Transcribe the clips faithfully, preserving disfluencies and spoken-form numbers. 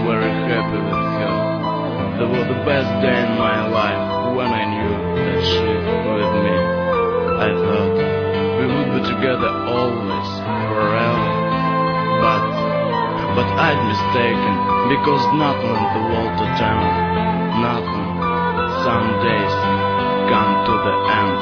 very happy with her. That was the best day in my life when I knew that she with me. I thought we would be together always, forever. But, but I'd mistaken, because nothing in the world to tell. Nothing. Some days come to the end.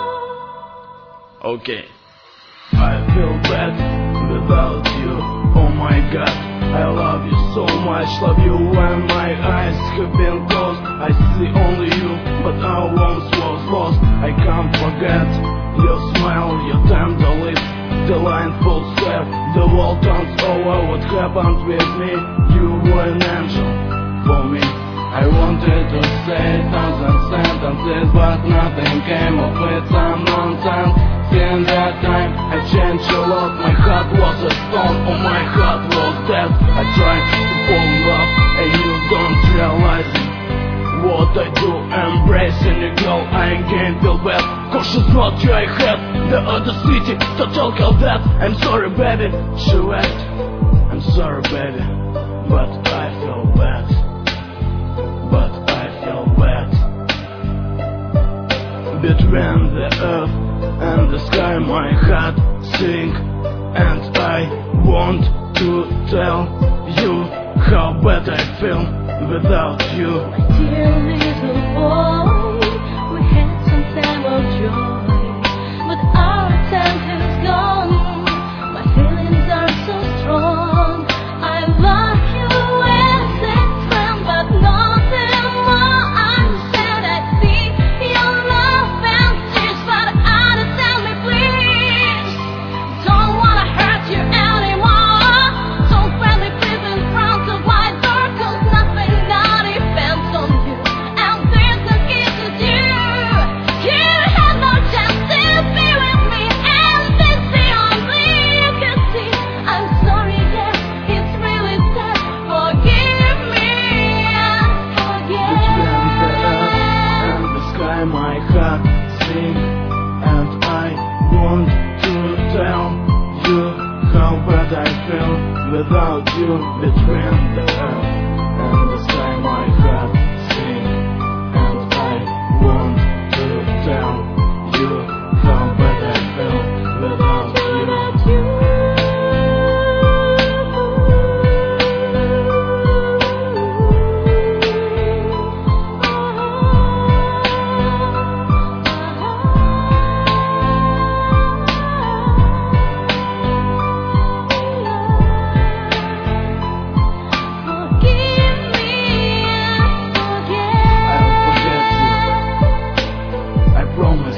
Okay. I feel bad without you. Oh my God, I love you so much. Love you when my eyes have been closed. I see only you, but I once was lost. I can't forget your smile, your tender lips, the line full step. The world turns over. What happened with me? You were an angel for me. I wanted to say thousand sentences, but nothing came of it. Some nonsense. In that time I changed a lot. My heart was a stone, oh my heart was dead. I tried to fall in love and you don't realize it. What I do, embracing a girl I again feel bad. Cause she's not you I had. The other city, total call that. I'm sorry baby, she left. I'm sorry baby, but I feel bad. But I feel bad. Between the earth and the sky my heart sings, and I want to tell you how bad I feel without you. My dear little boy, we had some time of joy, but our time has gone. My feelings are so strong. I love you as a friend, but nothing more. I'm sad I see your love and tears, but understand me please. Don't wanna hurt you anymore. Don't friendly please in front of my door, cause nothing now depends on you, and this is easy to do. You had no chance to be with me, and this the only you can see. I'm sorry, yes, it's really sad. Forgive me and forget. Between the earth and the sky my heart sings, and I want to tell you how bad I feel without you. Between the earth and the sky my heart sings, and I want to tell you how bad I feel without you. Without you. Forgive me and forget. I'll forget you. I promise